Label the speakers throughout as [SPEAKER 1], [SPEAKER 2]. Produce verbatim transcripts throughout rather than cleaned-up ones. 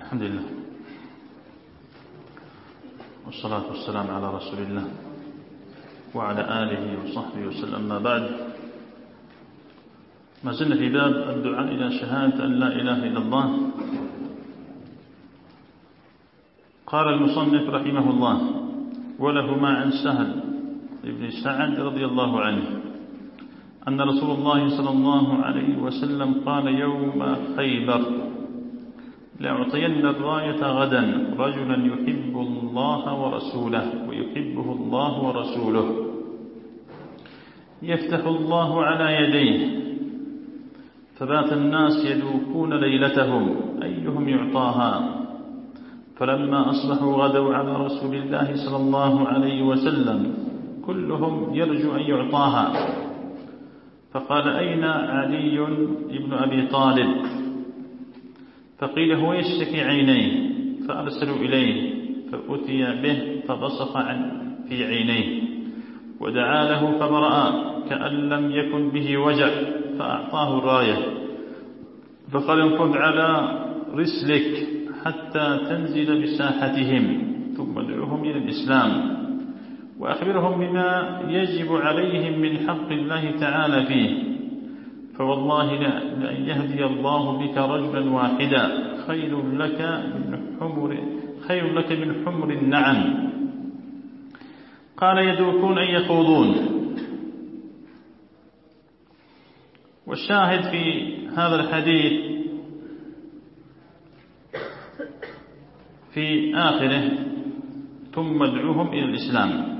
[SPEAKER 1] الحمد لله والصلاة والسلام على رسول الله وعلى آله وصحبه وسلم. ما بعد، ما زلنا في باب الدعاء إلى شهادة أن لا إله إلا الله. قال المصنف رحمه الله: ولهما عن سهل بن سعد رضي الله عنه أن رسول الله صلى الله عليه وسلم قال يوم خيبر: لأعطين الراية غدا رجلا يحب الله ورسوله ويحبه الله ورسوله، يفتح الله على يديه، فبات الناس يدوكون ليلتهم أيهم يعطاها، فلما أصبحوا غدوا على رسول الله صلى الله عليه وسلم كلهم يرجو أن يعطاها، فقال: أين علي بن أبي طالب؟ فقيل: هو يشتكي عينيه، فأرسلوا إليه فأتي به فبصق عن في عينيه ودعا له فبرأ كأن لم يكن به وجع، فأعطاه الراية فقال: انفذ على رسلك حتى تنزل بساحتهم ثم ادعوهم إلى الإسلام وأخبرهم بما يجب عليهم من حق الله تعالى فيه، فوالله لأن يهدي الله بك رجلا واحدا خير لك من حمر خير لك من حمر النعم. قال: يدوكون أن يخوضون. والشاهد في هذا الحديث في آخره: ثم ادعوهم إلى الإسلام.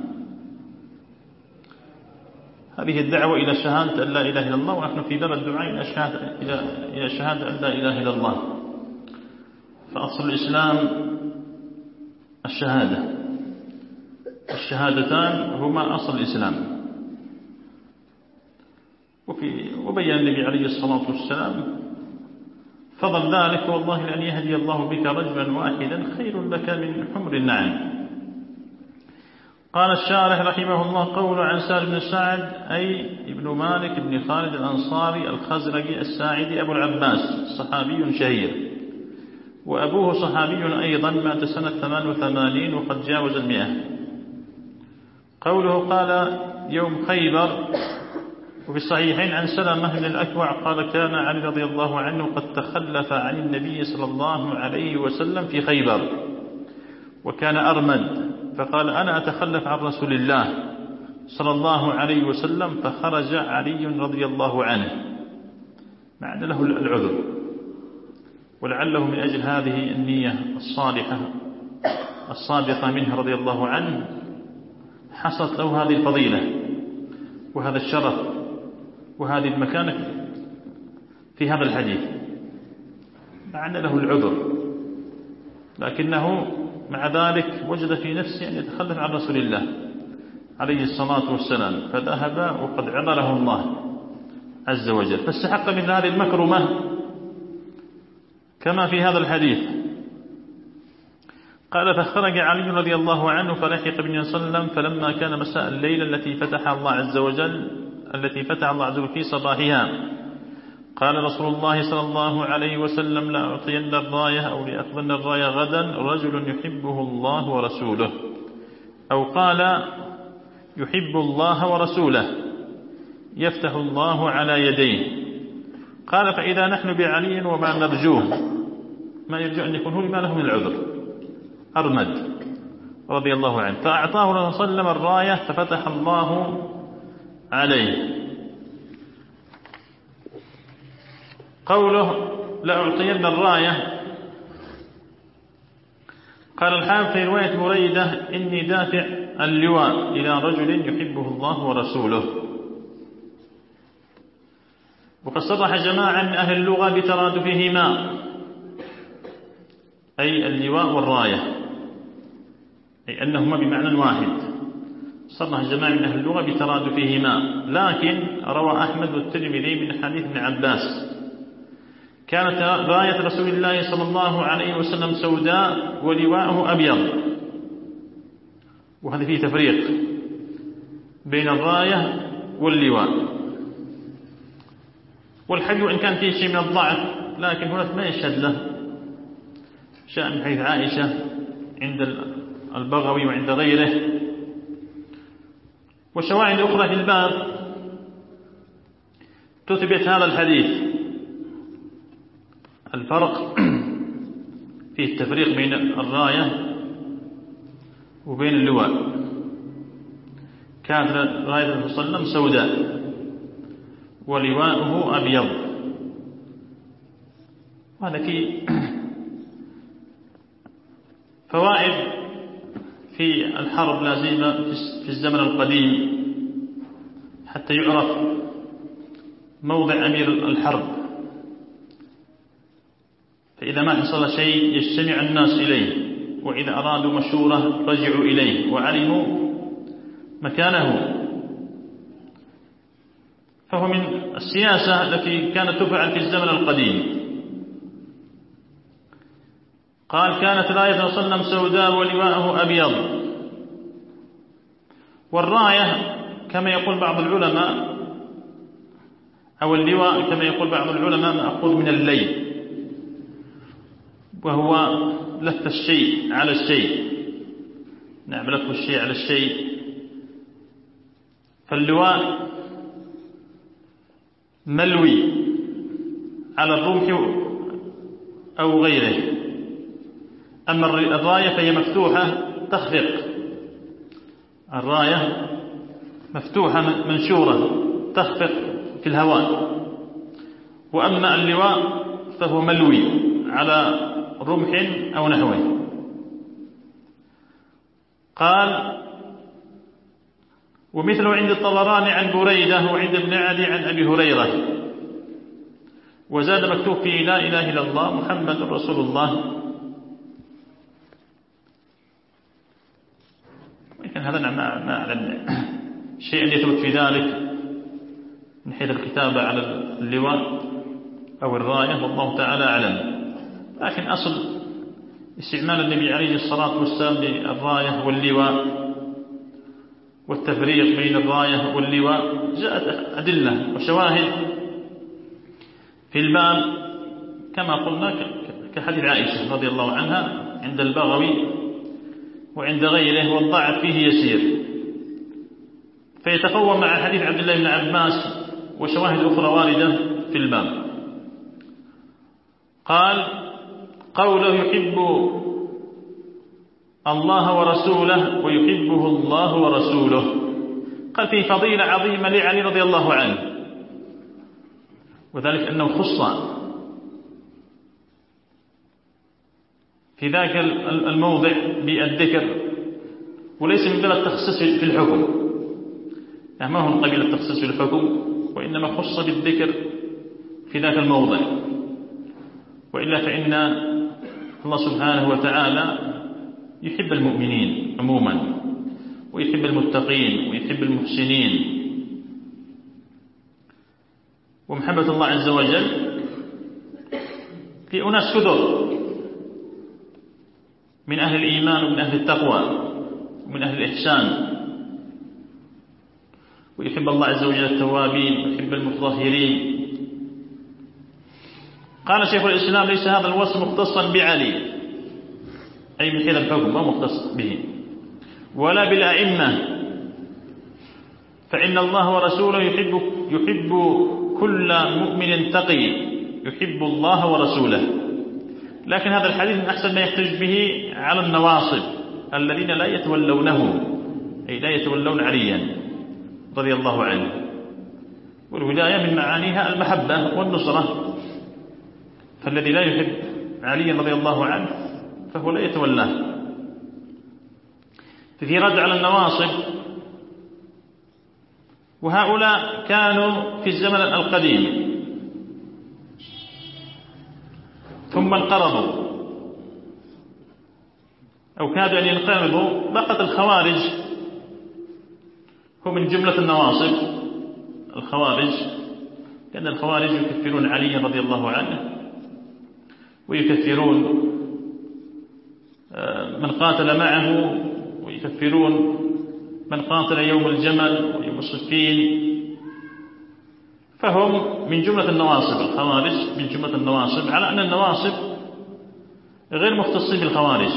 [SPEAKER 1] هذه الدعوة إلى شهادة أن لا إله إلا الله، ونحن في باب الدعاء إلى شهادة, إلى شهادة أن لا إله إلا الله. فأصل الإسلام الشهادة، الشهادتان هما أصل الإسلام. وفي وبين النبي عليه الصلاة والسلام فضل ذلك: والله لأن يهدي الله بك رجلا واحدا خير لك من حمر النعم. قال الشارح رحمه الله: قول عن سهل بن سعد أي ابن مالك بن خالد الأنصاري الخزرجي الساعدي أبو العباس، صحابي شهير، وأبوه صحابي أيضا، مات سنة ثمان وثمانين وقد جاوز المئة. قوله قال يوم خيبر، وفي الصحيحين عن سلمة بن الأكوع قال: كان علي رضي الله عنه قد تخلف عن النبي صلى الله عليه وسلم في خيبر وكان أرمد، فقال: أنا أتخلف عن رسول الله صلى الله عليه وسلم، فخرج علي رضي الله عنه، مع أن له العذر، ولعله من أجل هذه النية الصالحة الصادقة منه رضي الله عنه حصلت له هذه الفضيلة وهذا الشرف وهذه المكانة في هذا الحديث، مع أن له العذر، لكنه مع ذلك وجد في نفسه أن يتخلف عن رسول الله عليه الصلاة والسلام، فذهب وقد عذره الله عز وجل، فاستحق من هذه المكرمة كما في هذا الحديث. قال: فخرج علي رضي الله عنه فلحق بالنبي صلى الله عليه وسلم، فلما كان مساء الليلة التي فتح الله عز وجل التي فتح الله عز وجل في صباحها، قال رسول الله صلى الله عليه وسلم: لأعطين الراية أو لأخذن الراية غدا رجل يحبه الله ورسوله، أو قال: يحب الله ورسوله، يفتح الله على يديه. قال: فإذا نحن بعلي وما نرجوه، ما يرجو أن يكون هو لما له من العذر، أرمد رضي الله عنه، فأعطاه رسول الله صلى الله عليه وسلم الراية ففتح الله عليه. قوله لأعطين الراية، قال الحافظ في رواية بريدة: إني دافع اللواء إلى رجل يحبه الله ورسوله. وقد صرح جماعة من أهل اللغة بترادفهما، أي اللواء والراية، أي أنهما بمعنى واحد. صرح جماعة من أهل اللغة بترادفهما، لكن روى أحمد والترمذي من حديث ابن عباس: كانت راية رسول الله صلى الله عليه وسلم سوداء ولواءه أبيض. وهذا فيه تفريق بين الراية واللواء. والحديث وإن كان فيه شيء من الضعف، لكن هنا ما يشهد له جاء من حديث عائشة عند البغوي وعند غيره. وشواهد أخرى في الباب تثبت هذا الحديث، الفرق في التفريق بين الراية وبين اللواء. كانت راية الرسول صلى الله عليه وسلم سوداء ولواءه أبيض. وهذا فيه فوائد في الحرب لازمة في الزمن القديم حتى يعرف موضع أمير الحرب، فإذا ما حصل شيء يجتمع الناس إليه، وإذا أرادوا مشورة رجعوا إليه وعلموا مكانه. فهو من السياسة التي كانت تفعل في الزمن القديم. قال كانت راية صلى الله عليه وسلم سوداء ولواءه أبيض. والراية كما يقول بعض العلماء، أو اللواء كما يقول بعض العلماء، مأخوذ من اللي، وهو لف الشيء على الشيء. نعم، لف الشيء على الشيء. فاللواء ملوي على الرمح أو غيره، أما الراية فهي مفتوحة تخفق. الراية مفتوحة منشورة تخفق في الهواء، وأما اللواء فهو ملوي على رمح أو نحوه. قال ومثله عند الطبراني عن بريدة وعند ابن عدي عن أبي هريرة. وزاد مكتوب فيه لا إله إلا الله محمد رسول الله. لكن هذا ما ما أعلم شيء يثبت في ذلك من حيث الكتابة على اللواء أو الراية، والله تعالى أعلم. لكن أصل استعمال النبي عليه الصلاة والسلام للراية واللواء والتفريق بين الراية واللواء جاءت أدلة وشواهد في الباب كما قلنا، كحديث عائشة رضي الله عنها عند البغوي وعند غيره، والضعف فيه يسير، فيتقوى مع حديث عبد الله بن عباس وشواهد أخرى واردة في الباب. قال قوله يحب الله ورسوله ويحبه الله ورسوله، قال فيه فضيلة عظيمة لعلي رضي الله عنه، وذلك أنه خص في ذاك الموضع بالذكر، وليس من باب التخصيص في الحكم، يعني ما هو من قبيل التخصيص في الحكم، وإنما خص بالذكر في ذاك الموضع. وإلا فإن الله سبحانه وتعالى يحب المؤمنين عموما، ويحب المتقين ويحب المحسنين. ومحبة الله عز وجل في أناس كثر من أهل الإيمان ومن أهل التقوى ومن أهل الإحسان، ويحب الله عز وجل التوابين ويحب المتطهرين. قال شيخ الإسلام ليس هذا الوصف مختصا بعلي، أي من حيث الحكم ما مختص به، ولا بالأئمة، فإن الله ورسوله يحب, يحب كل مؤمن تقي يحب الله ورسوله. لكن هذا الحديث من أحسن ما يحتج به على النواصب الذين لا يتولونه، أي لا يتولون عليا رضي الله عنه. والولاية من معانيها المحبة والنصرة، فالذي لا يحب علي رضي الله عنه فهو لا يتولاه. في رد على النواصب، وهؤلاء كانوا في الزمن القديم ثم انقرضوا أو كادوا أن ينقرضوا. بقت الخوارج هم من جملة النواصب. الخوارج لأن الخوارج يكفرون علي رضي الله عنه، ويكفرون من قاتل معه، ويكفرون من قاتل يوم الجمل ويوم الصفين. فهم من جملة النواصب. الخوارج من جملة النواصب، على أن النواصب غير مختصين بالخوارج.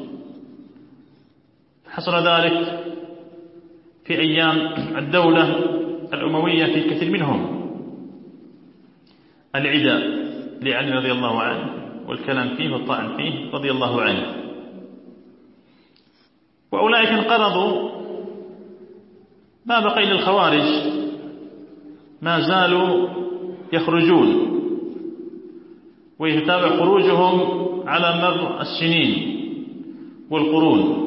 [SPEAKER 1] حصل ذلك في أيام الدولة الأموية في كثير منهم، العداء لعلي رضي الله عنه والكلام فيه والطعن فيه رضي الله عنه. وأولئك انقرضوا، ما بقي للخوارج، ما زالوا يخرجون ويتابع خروجهم على مر السنين والقرون.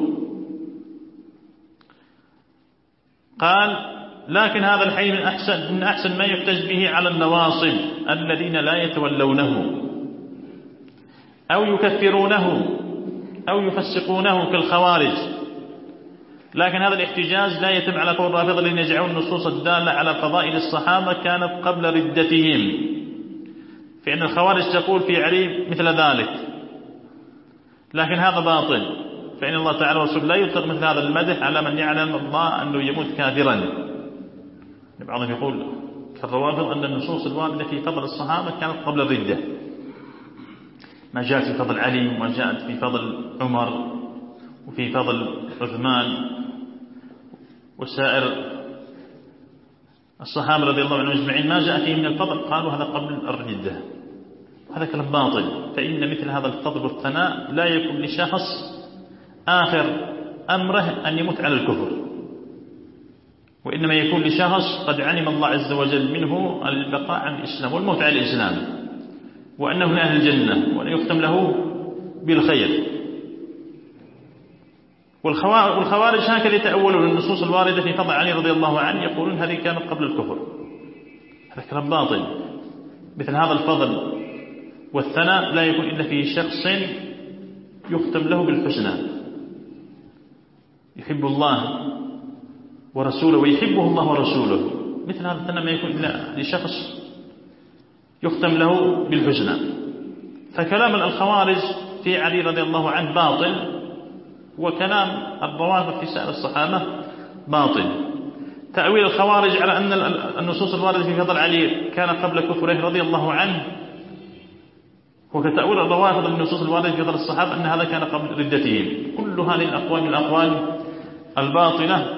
[SPEAKER 1] قال: لكن هذا الحي من أحسن, من أحسن ما يحتج به على النواصب الذين لا يتولونه أو يكفرونه أو يفسقونه كالخوارج. لكن هذا الاحتجاج لا يتم على قول الرافضة الذين يجعلون النصوص الدالة على فضائل الصحابة كانت قبل ردتهم، فإن الخوارج تقول في علي مثل ذلك، لكن هذا باطل، فإن الله تعالى ورسوله لا يطلق مثل هذا المدح على من يعلم الله أنه يموت كافرا. بعضهم يقول كالروافض أن النصوص الواردة في فضل الصحابة كانت قبل الردة، ما جاءت في فضل علي وما جاءت في فضل عمر وفي فضل عثمان وسائر الصحابة رضي الله عنهم أجمعين، ما جاء فيه من الفضل قالوا هذا قبل الردة. هذا كلام باطل، فإن مثل هذا الفضل والثناء لا يكون لشخص آخر أمره أن يموت على الكفر، وإنما يكون لشخص قد علم الله عز وجل منه البقاء على الإسلام والموت على الإسلام، وأنه من أهل الجنة وأن يختم له بالخير. والخوارج هكذا يتأولون النصوص الواردة في فضل علي رضي الله عنه، يقولون هذه كانت قبل الكفر. هذا كلام باطل. مثل هذا الفضل والثناء لا يكون إلا في شخص يختم له بالحسنى، يحب الله ورسوله ويحبه الله ورسوله. مثل هذا الثناء ما يكون إلا لشخص يختم له بالحسنى. فكلام الخوارج في علي رضي الله عنه باطل، وكلام الروافض في سائر الصحابة باطل. تأويل الخوارج على أن النصوص الواردة في فضل علي كان قبل كفره رضي الله عنه، وكتأويل الروافض للنصوص الواردة في فضل الصحابة أن هذا كان قبل ردتهم. كل هذه الأقوال من الأقوال الباطلة.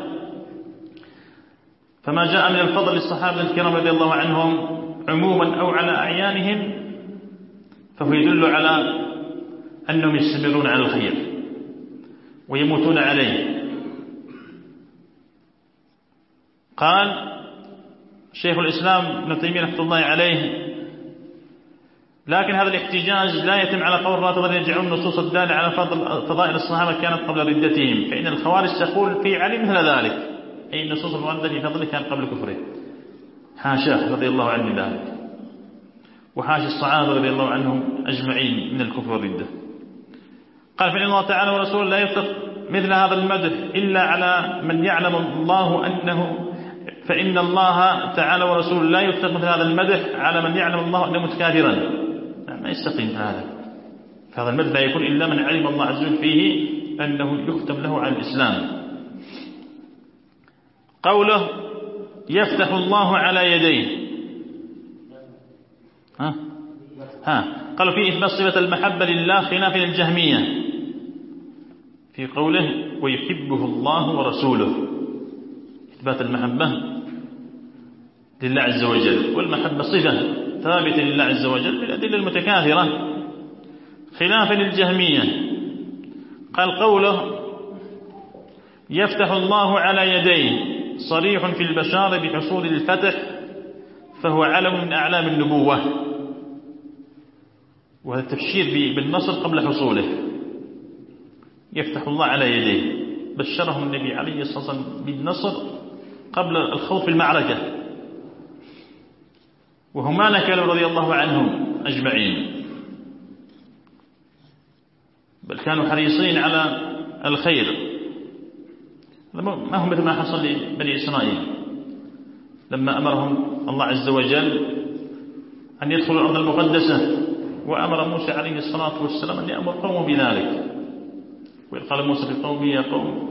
[SPEAKER 1] فما جاء من الفضل للصحابة الكرام رضي الله عنهم عموما أو على أعيانهم فهو يدل على أنهم يستمرون على الخير ويموتون عليه. قال شيخ الإسلام ابن تيمية رحمة الله عليه: لكن هذا الاحتجاج لا يتم على قول الرافضة الذين يجعلون النصوص الدالة على فضل فضائل الصحابة كانت قبل ردتهم، فإن الخوارج تقول في علي مثل ذلك، أي النصوص الواردة في فضله كان قبل كفره. حاشاه رضي الله عنه ذلك، وحاشا الصحابة رضي الله عنهم أجمعين من الكفر والردة. قال: فإن الله تعالى ورسوله لا يطلق مثل هذا المدح إلا على من يعلم الله أنه فإن الله تعالى ورسوله لا يطلق مثل هذا المدح على من يعلم الله أنه متكافرا. ما يستقيم هذا. فهذا المدح لا يكون إلا من علم الله عز وجل فيه أنه يختم له على الإسلام. قوله: يفتح الله على يديه. ها ها قالوا فيه إثبات صفة المحبة لله خلافا للجهمية في قوله: ويحبه الله ورسوله، إثبات المحبة لله عز وجل، والمحبة صفة ثابتة لله عز وجل بالأدلة المتكاثرة خلافا للجهمية. قال قوله: يفتح الله على يديه صريح في البشارة بحصول الفتح، فهو علم من أعلام النبوة، وهذا التبشير بالنصر قبل حصوله. يفتح الله على يديه، بشرهم النبي عليه الصلاة والسلام بالنصر قبل الخوض في المعركة، وهما نكلوا رضي الله عنهم أجمعين، بل كانوا حريصين على الخير. ما هو مثل ما حصل لبني إسرائيل لما أمرهم الله عز وجل أن يدخلوا الأرض المقدسة، وأمر موسى عليه الصلاة والسلام أن يأمر قومه بذلك. وإذ قال موسى لقومه: يا قوم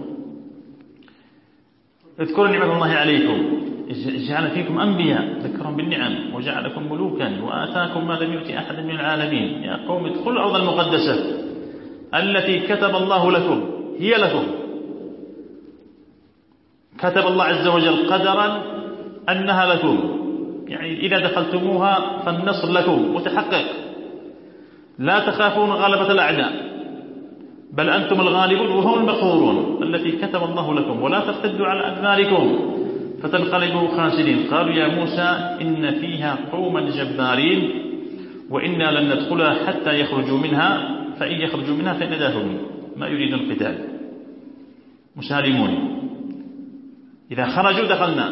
[SPEAKER 1] اذكروا نعمة الله عليكم إذ جعل فيكم أنبياء، ذكرهم بالنعم، وجعلكم ملوكا، وآتاكم ما لم يؤت أحد من العالمين. يا قوم ادخلوا الأرض المقدسة التي كتب الله لكم هي لكم، كتب الله عز وجل قدرا أنها لكم، يعني إذا دخلتموها فالنصر لكم متحقق، لا تخافون غلبة الأعداء بل أنتم الغالبون وهم المقهورون التي كتب الله لكم، ولا ترتدوا على أدباركم فتنقلبوا خاسرين. قالوا يا موسى إن فيها قوما جبارين وإنا لن ندخلها حتى يخرجوا منها فإن يخرجوا منها فإن داخلون، ما يريدون القتال، مسالمون، إذا خرجوا دخلنا،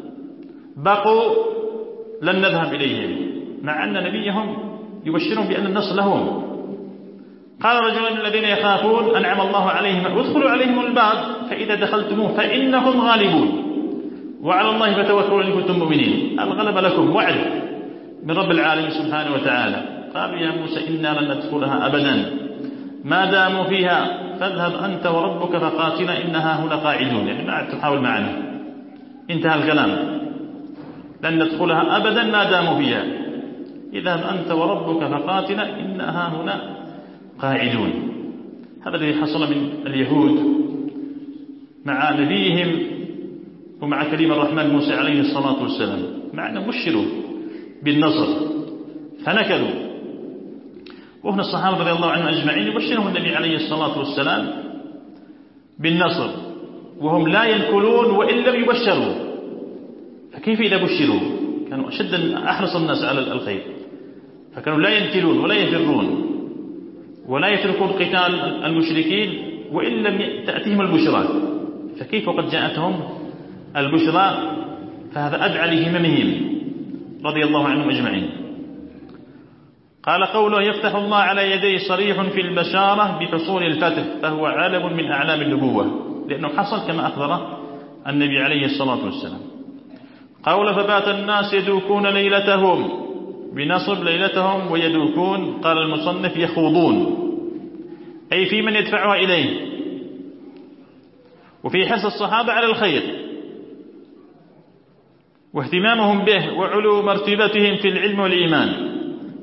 [SPEAKER 1] بقوا لن نذهب إليهم، مع أن نبيهم يبشرون بأن النصر لهم. قال رجل من الذين يخافون أنعم الله عليهم ادخلوا عليهم الباب فإذا دخلتموه فإنكم غالبون وعلى الله فتوكلوا إن كنتم مؤمنين. الغلب لكم وعد من رب العالمين سبحانه وتعالى. قالوا يا موسى إنا لن ندخلها أبدا ما داموا فيها فاذهب أنت وربك فقاتلا إنها هنا قاعدون، يعني ما عاد تحاول معنا، انتهى الكلام، لن ندخلها أبدا ما داموا فيها، اذهب أنت وربك فقاتلا إنها هنا قاعدون. هذا الذي حصل من اليهود مع نبيهم ومع كريم الرحمن موسى عليه الصلاة والسلام، مع أنهم بشروا بالنصر فنكلوا، وهنا الصحابة رضي الله عنهم أجمعين يبشرهم النبي عليه الصلاة والسلام بالنصر وهم لا ينكلون وإن لم يبشروا، فكيف إذا بشروا؟ كانوا أشد أحرص الناس على الخير، فكانوا لا ينكلون ولا يفرون ولا يتركون قتال المشركين وإن لم تأتيهم البشرى، فكيف وقد جاءتهم البشرى؟ فهذا أدعى لهممهم رضي الله عنهم أجمعين. قال قوله يفتح الله على يديه صريح في البشارة بحصول الفتح، فهو علم من أعلام النبوة، لأنه حصل كما أخبر النبي عليه الصلاة والسلام. قول فبات الناس يدوكون ليلتهم، بنصب ليلتهم ويدوكون، قال المصنف يخوضون، أي في من يدفعها إليه، وفي حرص الصحابة على الخير واهتمامهم به وعلو مرتبتهم في العلم والإيمان.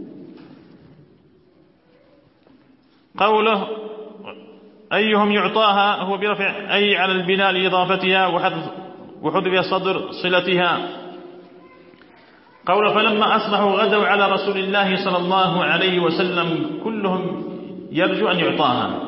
[SPEAKER 1] قوله أيهم يعطاها هو برفع أي على البناء لإضافتها وحذف صدر صلتها. قوله فلما أصبحوا غدوا على رسول الله صلى الله عليه وسلم كلهم يرجو أن يعطاها.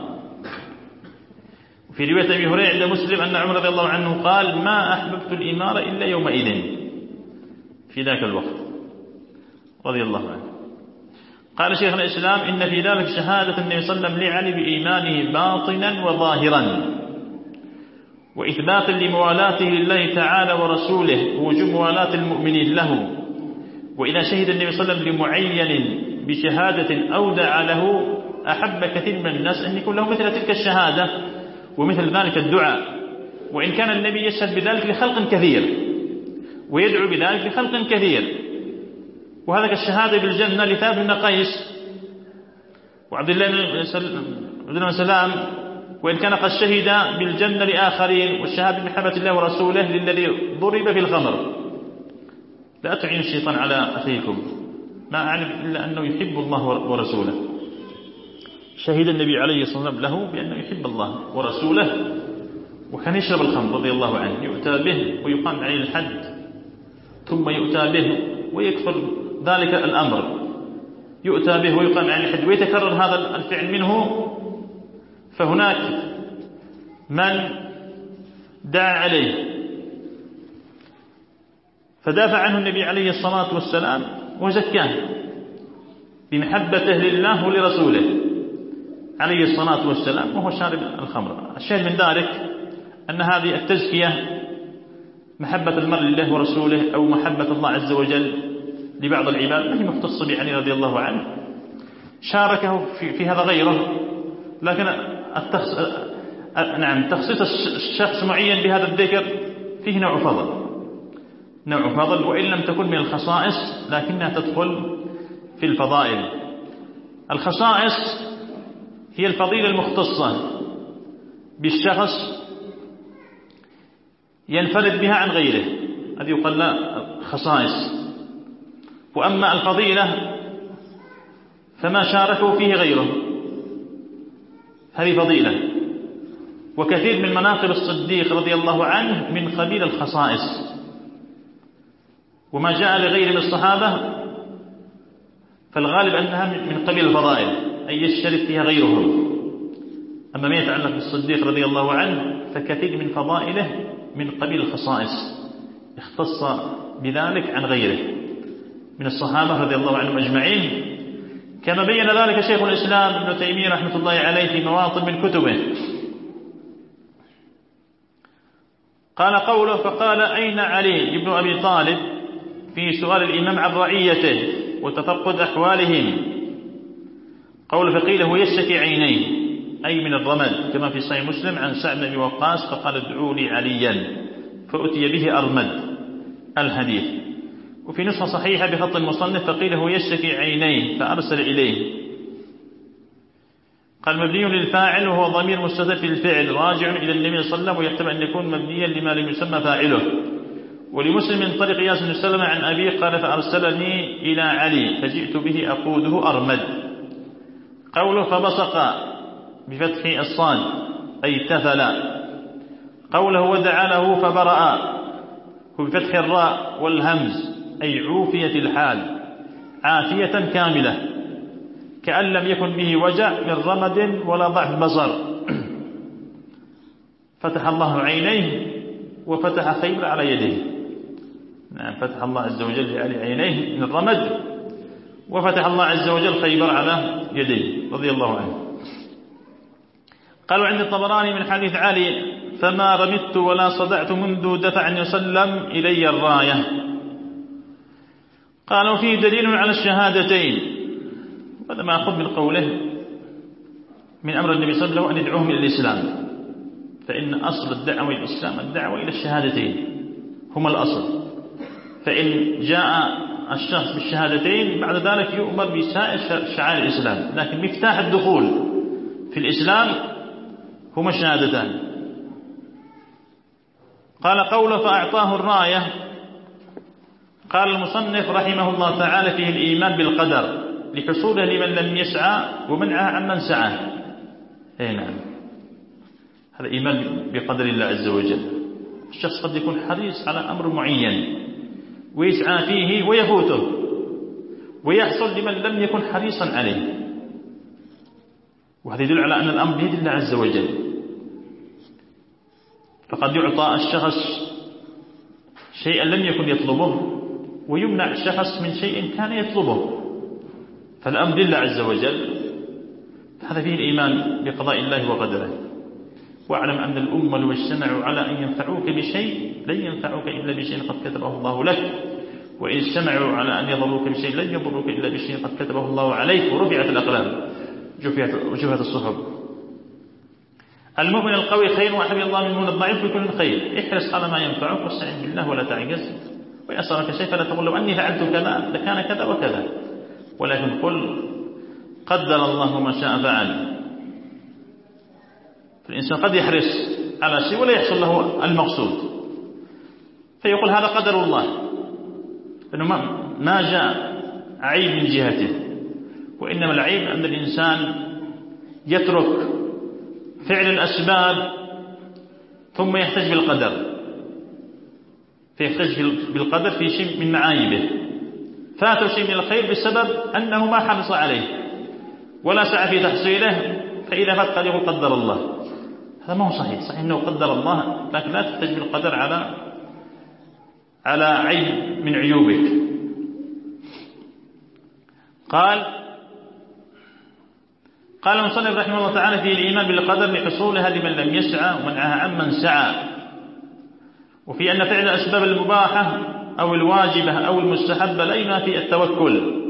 [SPEAKER 1] في رواية أبي هريرة عند مسلم أن عمر رضي الله عنه قال ما أحببت الإمارة إلا يومئذ، في ذاك الوقت رضي الله عنه. قال شيخ الإسلام إن في ذلك شهادة النبي صلى الله عليه وسلم لعلي بإيمانه باطنا وظاهرا، وإثبات لموالاته لله تعالى ورسوله ووجوب موالاة المؤمنين له. وإذا شهد النبي صلى الله عليه وسلم لمعين بشهادة أودع له أحب كثير من الناس أن يكون له مثل تلك الشهادة ومثل ذلك الدعاء، وإن كان النبي يشهد بذلك لخلق كثير ويدعو بذلك لخلق كثير. وهذا كالشهادة بالجنة لثابت بن قيس وعبد الله بن سلام، وإن كان قد شهد بالجنة لآخرين، والشهادة بمحبة الله ورسوله للذي ضرب في الخمر. لا تعين الشيطان على أخيكم، ما أعلم إلا أنه يحب الله ورسوله. شهد النبي عليه الصلاة والسلام له بأنه يحب الله ورسوله، وكان يشرب الخمر رضي الله عنه، يؤتى به ويقام عليه الحد ثم يؤتى به ويكفر ذلك الأمر، يؤتى به ويقام عليه الحد ويتكرر هذا الفعل منه، فهناك من دعا عليه فدافع عنه النبي عليه الصلاة والسلام وزكاه بمحبته لله ولرسوله عليه الصلاة والسلام، وهو شارب الخمر. الشاهد من ذلك أن هذه التزكية محبة المرء لله ورسوله أو محبة الله عز وجل لبعض العباد ما هي مختصة بعلي رضي الله عنه، شاركه في, في هذا غيره، لكن التخص... نعم تخصيص الشخص معين بهذا الذكر فيه نوع فضل، نوع فضل وإن لم تكن من الخصائص لكنها تدخل في الفضائل. الخصائص هي الفضيلة المختصة بالشخص ينفرد بها عن غيره، هذه يقال لها خصائص. وأما الفضيلة فما شاركه فيه غيره، هذه فضيلة. وكثير من مناقب الصديق رضي الله عنه من قبيل الخصائص، وما جاء لغير من الصحابة فالغالب أنها من قبيل الفضائل أي يشترك فيها غيرهم. أما ما يتعلق بالصديق رضي الله عنه فكثير من فضائله من قبيل الخصائص، اختص بذلك عن غيره من الصحابة رضي الله عنهم أجمعين، كما بين ذلك شيخ الإسلام ابن تيمية رحمة الله عليه في مواطن من كتبه. قال قوله: فقال أين علي بن أبي طالب في سؤال الإمام عن رعيته وتفقد أحوالهم. قول فقيل هو يشتكي عينيه أي من الرمد، كما في صحيح مسلم عن سعد بن أبي وقاص فقال ادعوا لي عليا فأتي به أرمد الحديث. وفي نسخة صحيحة بخط المصنف فقيل هو يشتكي عينيه فأرسل إليه. قال مبني للفاعل وهو ضمير مستتر في الفعل راجع إلى النبي صلى الله عليه وسلم، ويحتمل أن يكون مبنيا لما لم يسمى فاعله. ولمسلم من طريق إياس بن سلمة عن أبي قال فأرسلني إلى علي فجئت به أقوده أرمد. قوله فبصق بفتح الصاد أي تفل. قوله ودعا له فبرأ بفتح الراء والهمز أي عوفية الحال عافية كاملة، كأن لم يكن به وجع من رمد ولا ضعف بصر. فتح الله عينيه وفتح خيبر على يديه. نعم، فتح الله عز وجل على عينيه من الرمد، وفتح الله عز وجل خيبر على يديه رضي الله عنه. قالوا عند الطبراني من حديث علي فما رمدت ولا صدعت منذ دفعني وسلم إلي الراية. قالوا فيه دليل على الشهادتين، هذا ما أخذ من قوله من أمر النبي صلى الله عليه وسلم أن يدعوهم إلى الإسلام، فإن أصل الدعوة إلى الإسلام الدعوة إلى الشهادتين هما الأصل. فإن جاء الشخص بالشهادتين بعد ذلك يؤمر بسائر شعائر الإسلام، لكن مفتاح الدخول في الإسلام هما الشهادتان. قال قوله فأعطاه الراية. قال المصنف رحمه الله تعالى فيه الإيمان بالقدر لحصوله لمن لم يسعى ومنعه عمن سعى. اي نعم، هذا إيمان بقدر الله عز وجل. الشخص قد يكون حريص على أمر معين ويسعى فيه ويفوته، ويحصل لمن لم يكن حريصا عليه، وهذا يدل على أن الأمر بيد الله عز وجل. فقد يعطى الشخص شيئا لم يكن يطلبه ويمنع الشخص من شيء كان يطلبه، فالأمر لله عز وجل. هذا فيه الإيمان بقضاء الله وقدره. واعلم أن الأمة لو اجتمعوا على أن ينفعوك بشيء لن ينفعوك إلا بشيء قد كتبه الله لك، وإن اجتمعوا على أن يضروك بشيء لن يضروك إلا بشيء قد كتبه الله عليك. ورفعت الأقلام وجفت الصحف. المؤمن القوي خير وأحب الله من المؤمن الضعيف بكل خير. احرص على ما ينفعك واستعن بالله ولا تعجز، وإن أصابك شيء فلا تقل لو أني فعلت كذا لكان كذا وكذا، ولكن قل قدر الله ما شاء فعل. الإنسان قد يحرص على شيء ولا يحصل له المقصود فيقول هذا قدر الله، لأنه ما جاء عيب من جهته، وإنما العيب أن الإنسان يترك فعل الأسباب ثم يحتج بالقدر، فيحتج بالقدر في شيء من معايبه، فاته شيء من الخير بسبب أنه ما حرص عليه ولا سعى في تحصيله، فإذا فات قد يقول قدر الله. هذا ما هو صحيح. صحيح أنه قدر الله، لكن لا تحتج بالقدر على على عيب من عيوبك. قال قال المصنف رحمه الله تعالى في الإيمان بالقدر لحصولها لمن لم يسعى ومنعها عمن سعى، وفي أن فعل الأسباب المباحة أو الواجبة أو المستحبة لا ينافي التوكل.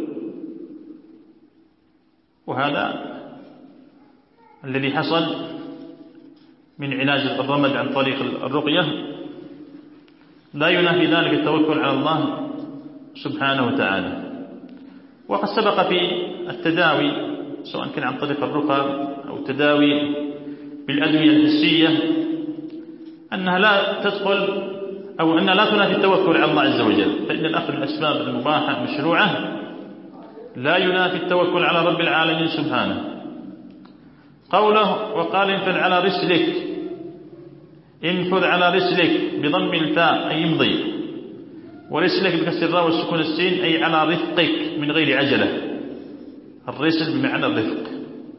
[SPEAKER 1] وهذا الذي حصل من علاج الرمد عن طريق الرقية لا ينافي ذلك التوكل على الله سبحانه وتعالى. وقد سبق في التداوي سواء كان عن طريق الرقى أو التداوي بالأدوية الحسية أنها لا تدخل أو أنها لا تنافي التوكل على الله عز وجل، فإن الأخذ الأسباب المباحة المشروعة لا ينافي التوكل على رب العالمين سبحانه. قوله وقال انفذ على رسلك، انفذ على رسلك بضم الفاء أي يمضي، ورسلك بكسر الراء والسكون السين أي على رفقك من غير عجلة. الرسل بمعنى الرفق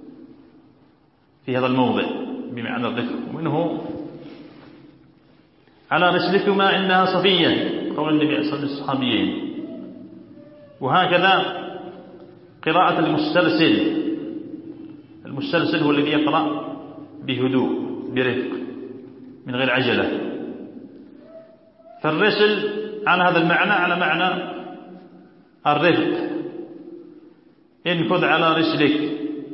[SPEAKER 1] في هذا الموضع، بمعنى الرفق. ومنه على رسلكما إنها صفية، قول النبي صلى الله عليه وسلم للصحابيين. وهكذا قراءة المسترسل، المسترسل هو الذي يقرأ بهدوء برفق من غير عجلة. فالرسل على هذا المعنى على معنى الرفق. انفذ على رسلك،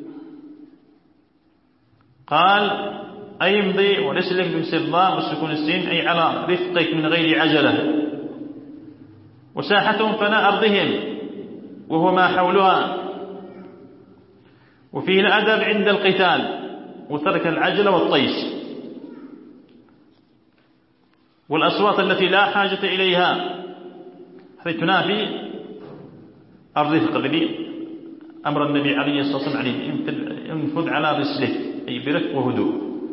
[SPEAKER 1] قال أي امضي، ورسلك بكسر الراء والسكون السين أي على رفقك من غير عجلة. وساحتهم فناء أرضهم وهو ما حولها. وفيه الأدب عند القتال وترك العجلة والطيش والأصوات التي لا حاجة إليها، هذه تنافي الرفق الذي أمر النبي عليه الصلاة والسلام عليه، انفذ على رسلك أي برفق وهدوء.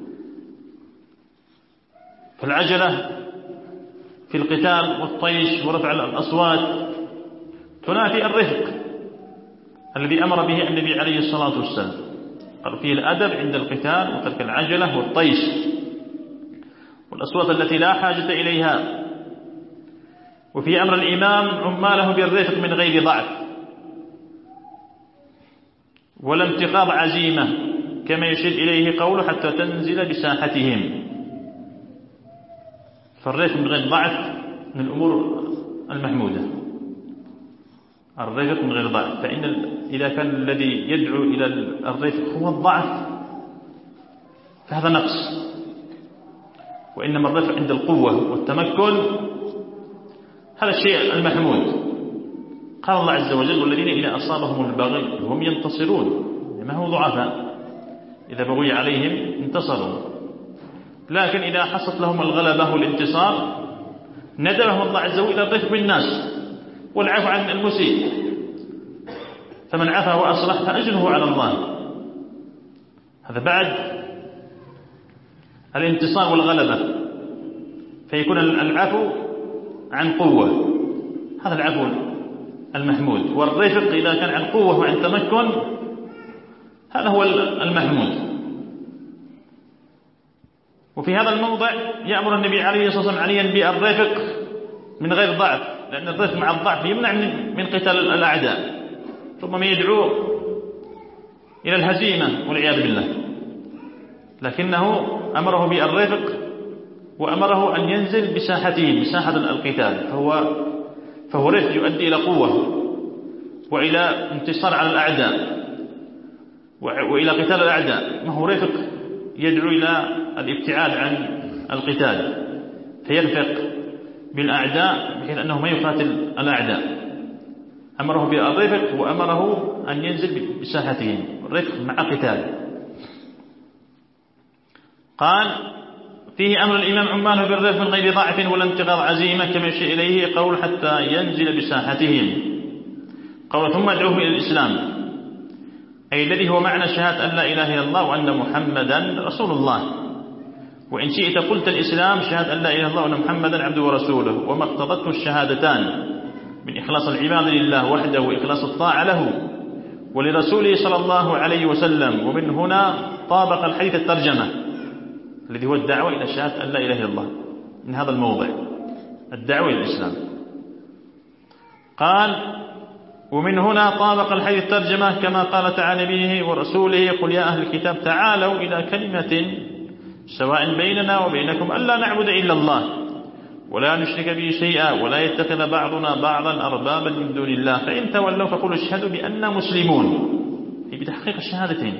[SPEAKER 1] فالعجلة في القتال والطيش ورفع الأصوات تنافي الرفق الذي أمر به النبي عليه الصلاة والسلام. قال فيه الأدب عند القتال وترك العجلة والطيش والأصوات التي لا حاجة إليها. وفي أمر الإمام عماله بالرفق من غير ضعف ولا انتقاض عزيمة، كما يشير إليه قوله حتى تنزل بساحتهم. فالرفق من غير ضعف من الأمور المحمودة، الرفق من غير ضعف. فإن إذا كان الذي يدعو إلى الرفق هو الضعف فهذا نقص، وإنما الرفق عند القوة والتمكن هذا الشيء المحمود. قال الله عز وجل والذين إذا أصابهم البغي هم ينتصرون، ما هو ضعفاء، إذا بغي عليهم انتصروا. لكن إذا حصلت لهم الغلبة والانتصار ندبهم الله عز وجل إلى الرفق بالناس والعفو عن المسيء. فمن عفا وأصلح فأجره على الله. هذا بعد الانتصار والغلبة، فيكون العفو عن قوة، هذا العفو المحمود. والرفق إذا كان عن قوة وعن تمكن هذا هو المحمود. وفي هذا الموضع يأمر النبي عليه الصلاة والسلام عليا بالرفق من غير ضعف، لأن الرفق مع الضعف يمنع من قتال الأعداء، ربما يدعو إلى الهزيمة والعياذ بالله. لكنه أمره بالرفق وأمره أن ينزل بساحته، بساحة القتال، فهو فهو رفق يؤدي إلى قوة وإلى انتصار على الأعداء وإلى قتال الأعداء. ما هو رفق يدعو إلى الابتعاد عن القتال، فيرفق بالأعداء بحيث أنه ما يقاتل الأعداء. أمره بالرفق وأمره أن ينزل بساحتهم، الرفق مع قتال. قال فيه أمر الإمام عماله بالرفق من غير ضعف ولا انتقاض عزيمة، كما يشير إليه قول حتى ينزل بساحتهم. قول ثم ادعوه إلى الإسلام، أي الذي هو معنى شهادة أن لا إله إلا الله وأن محمدا رسول الله. وإن شئت قلت الإسلام شهادة أن لا إله إلا الله وأن محمدا عبده ورسوله، وما اقتضته الشهادتان من إخلاص العبادة لله وحده وإخلاص الطاعة له ولرسوله صلى الله عليه وسلم. ومن هنا طابق الحديث الترجمة الذي هو الدعوة إلى شهادة أن لا إله إلا الله، من هذا الموضع الدعوة إلى الإسلام. قال ومن هنا طابق الحديث الترجمة كما قال تعالى به ورسوله قل يا أهل الكتاب تعالوا إلى كلمة سواء بيننا وبينكم ألا نعبد إلا الله ولا نشرك به شيئا ولا يتخذ بعضنا بعضا أربابا من دون الله فإن تولوا فقولوا اشهدوا بأننا مسلمون، في بتحقيق الشهادتين،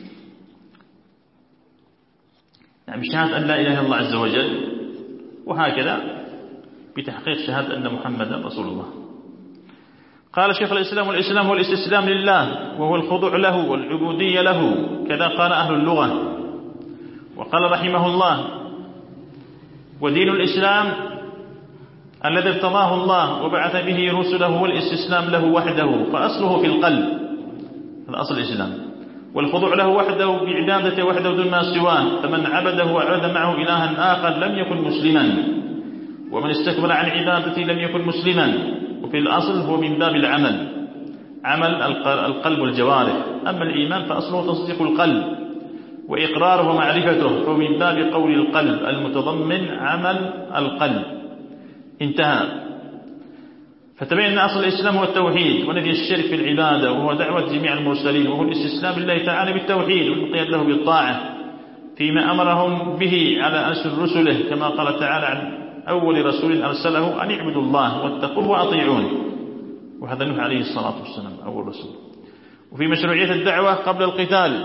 [SPEAKER 1] يعني بشهادة أن لا إله إلا الله عز وجل، وهكذا بتحقيق شهادة أن محمدا رسول الله. قال شيخ الإسلام والإسلام هو الاستسلام لله وهو الخضوع له والعبودية له، كذا قال أهل اللغة. وقال رحمه الله ودين الإسلام الذي ارتضاه الله وبعث به رسله هو الاستسلام له وحده، فأصله في القلب، هذا أصل الإسلام. والخضوع له وحده بعبادته وحده دون ما سواه، فمن عبده وعبد معه إلها آخر لم يكن مسلما، ومن استكبر عن عبادته لم يكن مسلما. وفي الأصل هو من باب العمل، عمل القلب والجوارح. أما الإيمان فأصله تصديق القلب وإقراره ومعرفته، فهو من باب قول القلب المتضمن عمل القلب. انتهى. فتبين أن أصل الإسلام هو التوحيد ونفي الشرك في العبادة، وهو دعوة جميع المرسلين، وهو الاستسلام لله تعالى بالتوحيد والانقياد له بالطاعة فيما أمرهم به على ألسن رسله، كما قال تعالى عن أول رسول أرسله أن اعبدوا الله واتقوه وأطيعون، وهذا نوح عليه الصلاة والسلام أول رسول. وفي مشروعية الدعوة قبل القتال،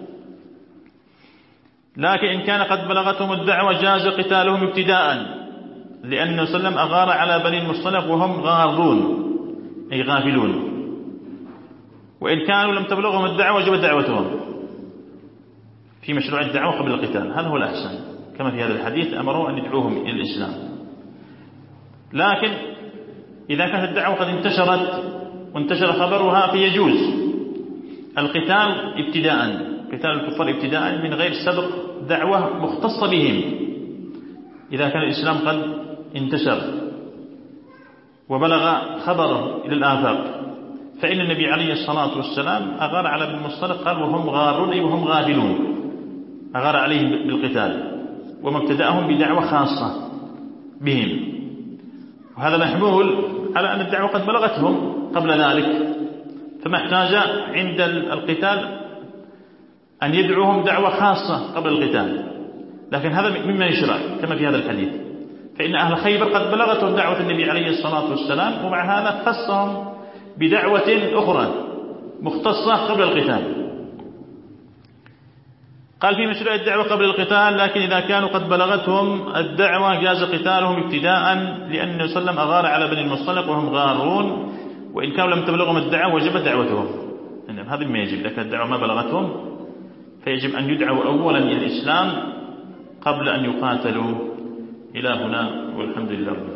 [SPEAKER 1] لكن إن كان قد بلغتهم الدعوة جاز قتالهم ابتداء، لأنه صلى الله عليه وسلم أغار على بني المصطلق وهم غارون أي غافلون، وإن كانوا لم تبلغهم الدعوة وجب دعوتهم في مشروع الدعوة قبل القتال، هذا هو الأحسن، كما في هذا الحديث أمروا أن يدعوهم إلى الإسلام. لكن إذا كانت الدعوة قد انتشرت وانتشر خبرها فيجوز القتال ابتداء، قتال الكفار ابتداء من غير سبق دعوة مختصة بهم. إذا كان الإسلام قد انتشر وبلغ خبره إلى الآفاق، فإن النبي عليه الصلاة والسلام أغار على ابن المصطلق قال وهم غارون وهم غافلون، أغار عليهم بالقتال ومبتدأهم بدعوة خاصة بهم، وهذا محمول على أن الدعوة قد بلغتهم قبل ذلك، فما احتاج عند القتال أن يدعوهم دعوة خاصة قبل القتال. لكن هذا مما يشرع كما في هذا الحديث، فإن أهل خيبر قد بلغتهم دعوة النبي عليه الصلاة والسلام، ومع هذا خصهم بدعوة أخرى مختصة قبل القتال. قال في مشروع الدعوة قبل القتال، لكن إذا كانوا قد بلغتهم الدعوة جاز قتالهم ابتداء، لأنه صلى الله عليه وسلم أغار على بني المصطلق وهم غارون، وإن كانوا لم تبلغهم الدعوة وجب دعوتهم. يعني هذا ما يجب، لكن الدعوة ما بلغتهم فيجب أن يدعوا أولا إلى الإسلام قبل أن يقاتلوا. إلى هنا والحمد لله.